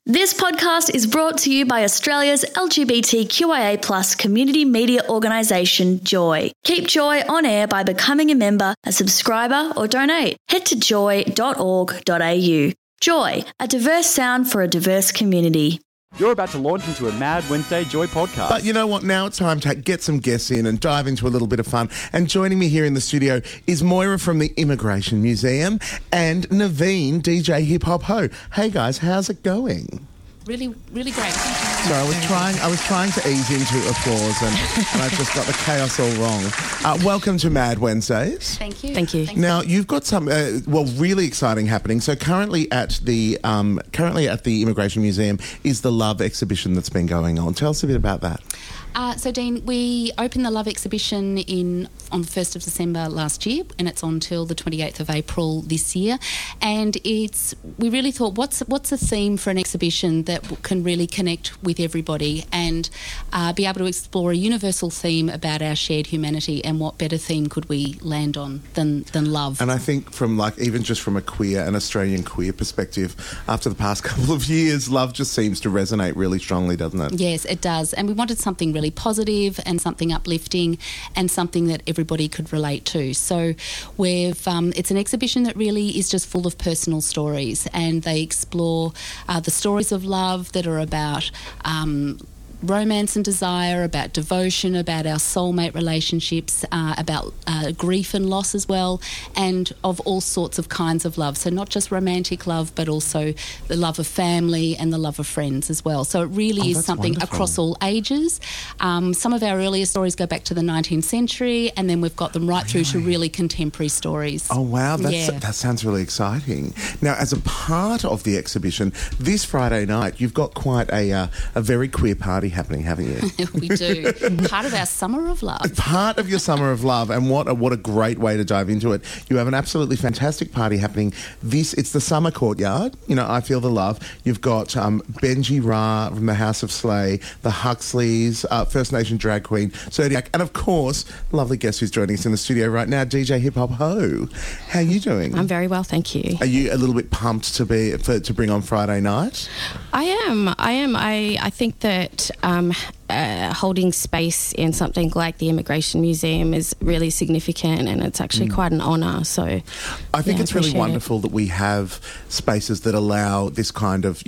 This podcast is brought to you by Australia's LGBTQIA+ community media organisation, Joy. Keep Joy on air by becoming a member, a subscriber or donate. Head to joy.org.au. Joy, a diverse sound for a diverse community. You're about to launch into a Mad Wednesday Joy podcast. But you know what? Now it's time to get some guests in and dive into a little bit of fun. And joining me here in the studio is Moira from the Immigration Museum and Naveen, DJ Hip Hop Ho. Hey guys, how's it going? Really great. So I was trying to ease into applause and I just got the chaos all wrong. Welcome to Mad Wednesdays. Thank you. Thank you. Now you've got some really exciting happening. So currently at the Immigration Museum is the Love exhibition that's been going on. Tell us a bit about that. So, Dean, we opened the Love exhibition on the 1st of December last year, and it's on till the 28th of April this year. And we really thought, what's a theme for an exhibition that can really connect with everybody and be able to explore a universal theme about our shared humanity, and what better theme could we land on than love? And I think from even just from an Australian queer perspective, after the past couple of years, love just seems to resonate really strongly, doesn't it? Yes, it does. And we wanted something really positive and something uplifting and something that everybody could relate to. So it's an exhibition that really is just full of personal stories, and they explore the stories of love that are about romance and desire, about devotion, about our soulmate relationships, about grief and loss as well, and of all sorts of kinds of love. So not just romantic love, but also the love of family and the love of friends as well. So it really is something wonderful. Across all ages. Some of our earlier stories go back to the 19th century, and then we've got them right through to really contemporary stories. Oh, wow. That sounds really exciting. Now, as a part of the exhibition, this Friday night, you've got quite a very queer party happening, haven't you? We do. Part of our Summer of Love. Part of your Summer of Love, and what a great way to dive into it. You have an absolutely fantastic party happening. It's the Summer Courtyard. You know, I Feel the Love. You've got Benji Ra from the House of Slay, the Huxleys, First Nation drag queen, Zodiac, and of course, lovely guest who's joining us in the studio right now, DJ Hip Hop Ho. How are you doing? I'm very well, thank you. Are you a little bit pumped to bring on Friday night? I am. I think that holding space in something like the Immigration Museum is really significant, and it's actually quite an honour. So I think it's really wonderful that we have spaces that allow this kind of,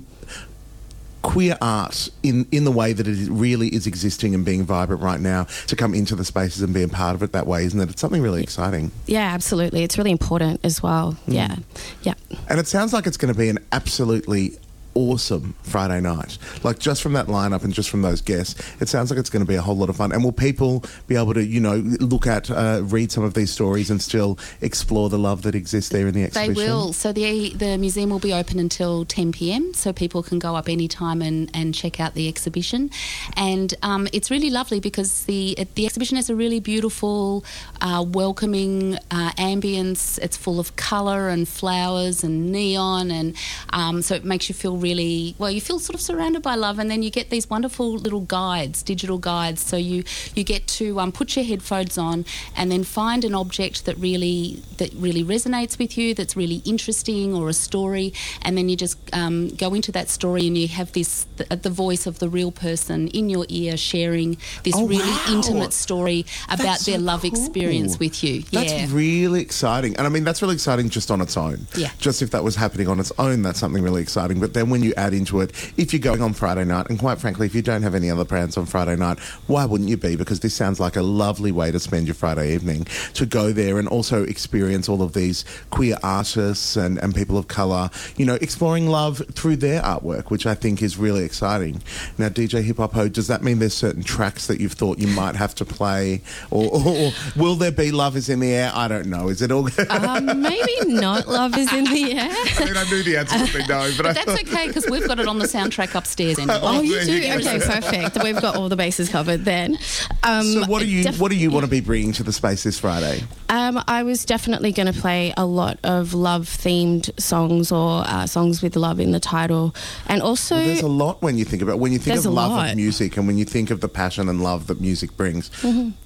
queer art in the way that it really is existing and being vibrant right now, to come into the spaces and be a part of it that way, isn't it? It's something really exciting. Yeah, absolutely. It's really important as well. Yeah. And it sounds like it's going to be an absolutely awesome Friday night. Like, just from that lineup and just from those guests, it sounds like it's going to be a whole lot of fun. And will people be able to, look at, read some of these stories and still explore the love that exists there in the exhibition? They will. So the museum will be open until 10 p.m, so people can go up any time and check out the exhibition. And it's really lovely because the exhibition has a really beautiful, welcoming ambience. It's full of colour and flowers and neon, and so it makes you feel really, you feel sort of surrounded by love. And then you get these wonderful little guides, digital guides, so you get to put your headphones on and then find an object that really resonates with you, that's really interesting, or a story, and then you just go into that story, and you have the voice of the real person in your ear sharing this intimate story about their love experience with you. That's really exciting. And I mean, that's really exciting just on its own. Yeah. Just if that was happening on its own, that's something really exciting. But then when you add into it, if you're going on Friday night, and quite frankly, if you don't have any other plans on Friday night, why wouldn't you be? Because this sounds like a lovely way to spend your Friday evening, to go there and also experience all of these queer artists and people of colour, exploring love through their artwork, which I think is really exciting. Now, DJ Hip Hop Ho, does that mean there's certain tracks that you've thought you might have to play? Or will there be Love Is in the Air? I don't know. Is it all... maybe not Love Is in the Air. I mean, I knew the answer would be no, but that's okay, because we've got it on the soundtrack upstairs anyway. Oh, you do? Okay, perfect. We've got all the bases covered then. So what do you want to be bringing to the space this Friday? I was definitely going to play a lot of love-themed songs, or songs with love in the title. And also... there's a lot when you think of love of music, and when you think of the passion and love that music brings. Mm-hmm.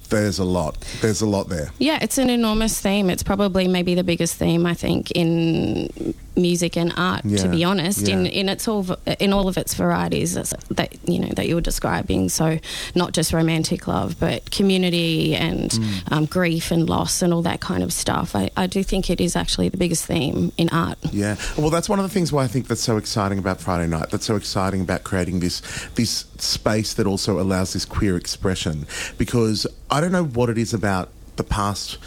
There's a lot. There's a lot there. Yeah, it's an enormous theme. It's probably maybe the biggest theme, I think, in music and art, to be honest, Yeah. in all of its varieties that you were describing. So not just romantic love, but community and grief and loss and all that kind of stuff. I do think it is actually the biggest theme in art. Yeah. Well, that's one of the things why I think that's so exciting about Friday Night. That's so exciting about creating this space that also allows this queer expression. Because I don't know what it is about the past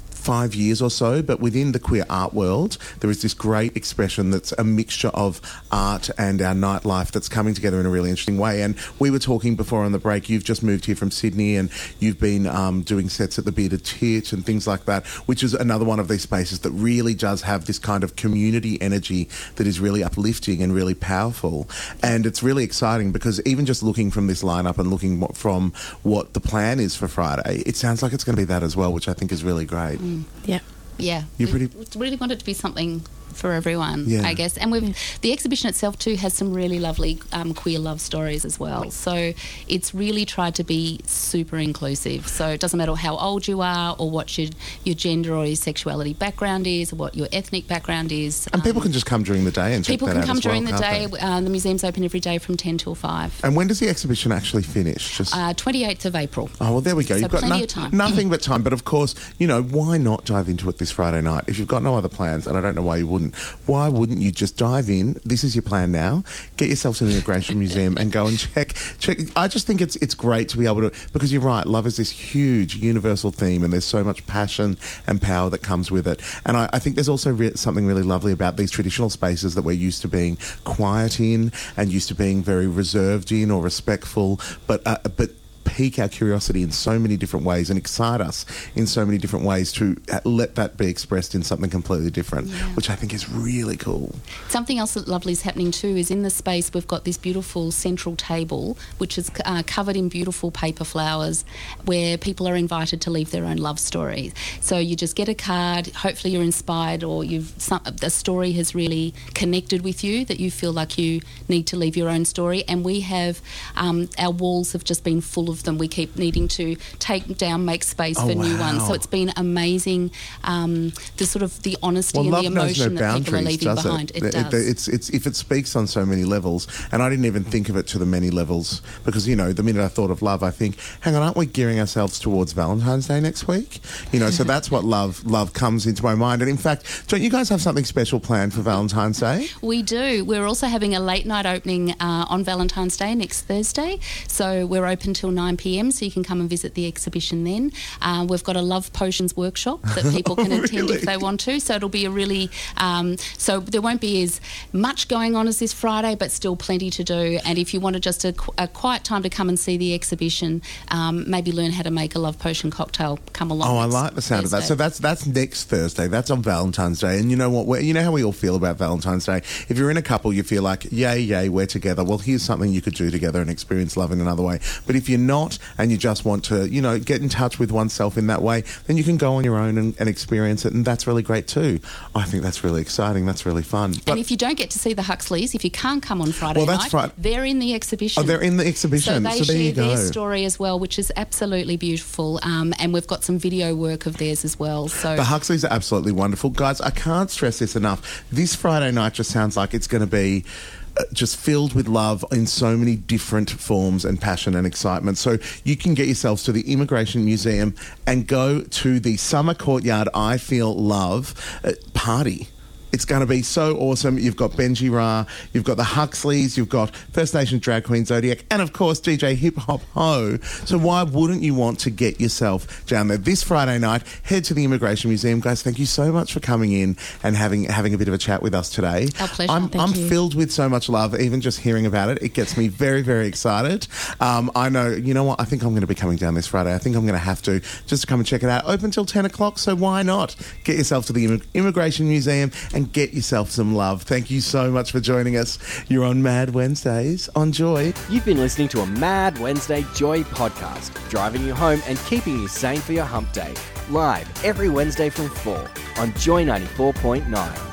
5 years or so, but within the queer art world, there is this great expression that's a mixture of art and our nightlife that's coming together in a really interesting way. And we were talking before on the break, you've just moved here from Sydney and you've been doing sets at the Bearded Tit and things like that, which is another one of these spaces that really does have this kind of community energy that is really uplifting and really powerful. And it's really exciting because even just looking from this lineup and looking from what the plan is for Friday, it sounds like it's going to be that as well, which I think is really great. Yeah. Yeah, You're we pretty- really want it to be something for everyone, Yeah. I guess. And the exhibition itself too has some really lovely queer love stories as well. So it's really tried to be super inclusive. So it doesn't matter how old you are or what your gender or your sexuality background is or what your ethnic background is. And people can just come during the day and check People that can out come as well, during the day. can't they? The museum's open every day from 10 till 5. And when does the exhibition actually finish? 28th of April. Oh, well, there we go. So You've got plenty of time. nothing but time. But of course, why not dive into it this Friday night? If you've got no other plans, and I don't know why you wouldn't, why wouldn't you just dive in? This is your plan now. Get yourself to the Immigration Museum and go and check. I just think it's great to be able to, because you're right, love is this huge universal theme and there's so much passion and power that comes with it. And I think there's also something really lovely about these traditional spaces that we're used to being quiet in and used to being very reserved in or respectful, but pique our curiosity in so many different ways and excite us in so many different ways to let that be expressed in something completely different, which I think is really cool. Something else that lovely is happening too is in the space we've got this beautiful central table which is covered in beautiful paper flowers where people are invited to leave their own love stories. So you just get a card, hopefully you're inspired or a story has really connected with you that you feel like you need to leave your own story, and we have our walls have just been full of them. We keep needing to take down, make space for new ones. So it's been amazing, the honesty and the emotion that people are leaving behind. It does. It's if it speaks on so many levels, and I didn't even think of it to the many levels because the minute I thought of love, I think, hang on, aren't we gearing ourselves towards Valentine's Day next week? So that's what love comes into my mind. And in fact, don't you guys have something special planned for Valentine's Day? We do. We're also having a late night opening on Valentine's Day next Thursday. So we're open till 9 p.m, so you can come and visit the exhibition then. We've got a love potions workshop that people can attend if they want to. So it'll be a really... so there won't be as much going on as this Friday, but still plenty to do. And if you wanted just a quiet time to come and see the exhibition, maybe learn how to make a love potion cocktail, come along. Oh, I like the sound of that. So that's next Thursday. That's on Valentine's Day. And you know what? You know how we all feel about Valentine's Day? If you're in a couple, you feel like, yay, we're together. Well, here's something you could do together and experience love in another way. But if you're not and you just want to, get in touch with oneself in that way, then you can go on your own and experience it. And that's really great too. I think that's really exciting. That's really fun. And if you don't get to see the Huxleys, if you can't come on Friday night, they're in the exhibition. Oh, they're in the exhibition. So they there you share go. their story as well, which is absolutely beautiful. And we've got some video work of theirs as well. So the Huxleys are absolutely wonderful. Guys, I can't stress this enough. This Friday night just sounds like it's going to be just filled with love in so many different forms and passion and excitement. So you can get yourselves to the Immigration Museum and go to the Summer Courtyard I Feel Love party. It's going to be so awesome. You've got Benji Ra, you've got the Huxleys, you've got First Nation drag queen Zodiac, and of course DJ Hip Hop Ho. So why wouldn't you want to get yourself down there this Friday night? Head to the Immigration Museum. Guys, thank you so much for coming in and having a bit of a chat with us today. Our pleasure. I'm filled with so much love, even just hearing about it. It gets me very, very excited. I know, you know what? I think I'm going to be coming down this Friday. I think I'm going to have to just to come and check it out. Open till 10 o'clock, so why not? Get yourself to the Immigration Museum and get yourself some love. Thank you so much for joining us. You're on Mad Wednesdays on Joy. You've been listening to a Mad Wednesday Joy podcast, driving you home and keeping you sane for your hump day. Live every Wednesday from 4 on Joy 94.9.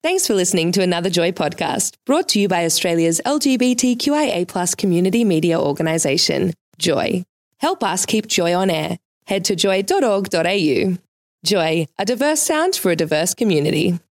Thanks for listening to another Joy podcast, brought to you by Australia's LGBTQIA+ community media organisation, Joy. Help us keep Joy on air. Head to joy.org.au. Joy, a diverse sound for a diverse community.